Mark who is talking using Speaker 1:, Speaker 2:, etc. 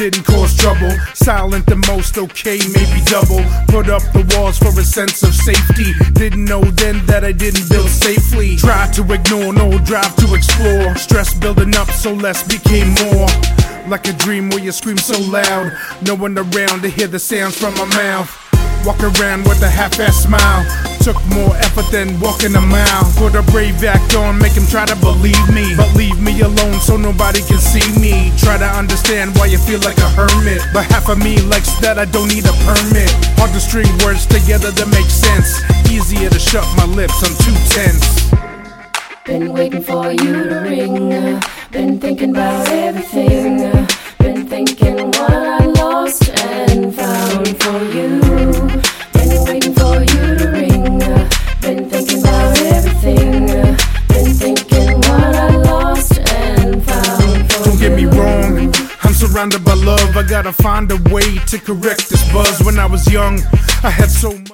Speaker 1: didn't cause trouble. Silent the most, okay, maybe double. Put up the walls for a sense of safety. Didn't know then that I didn't build safely. Tried to ignore, no drive to explore. Stress building up, so less became more. Like a dream where you scream so loud, no one around to hear the sounds from my mouth. Walk around with a half-ass smile. Took more effort than walking a mile. Put a brave act on, make him try to believe me, but leave me alone so nobody can see me. Try to understand why you feel like a hermit, but half of me likes that I don't need a permit. Hard to string words together that make sense. Easier to shut my lips, I'm too tense.
Speaker 2: Been waiting for you to ring. Been thinking about everything. Been thinking what I lost and found for you. Been waiting for you to ring. Been thinking about everything. Been thinking what I lost and found for you.
Speaker 1: Don't get me wrong, I'm surrounded by love. I gotta find a way to correct this buzz. When I was young, I had so